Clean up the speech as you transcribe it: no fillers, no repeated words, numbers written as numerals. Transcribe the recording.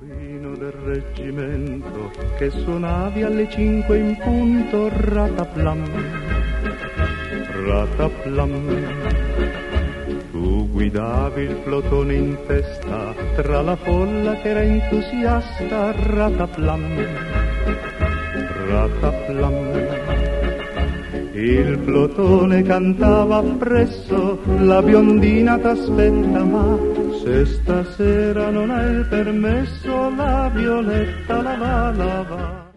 Trino del reggimento che suonavi alle 5 in punto, rataplam, rataplam. Tu guidavi il plotone in testa tra la folla che era entusiasta, rataplam, rataplam. Il plotone cantava appresso, la biondina t'aspetta, ma se stasera non hai il permesso, la Violetta la va, la va.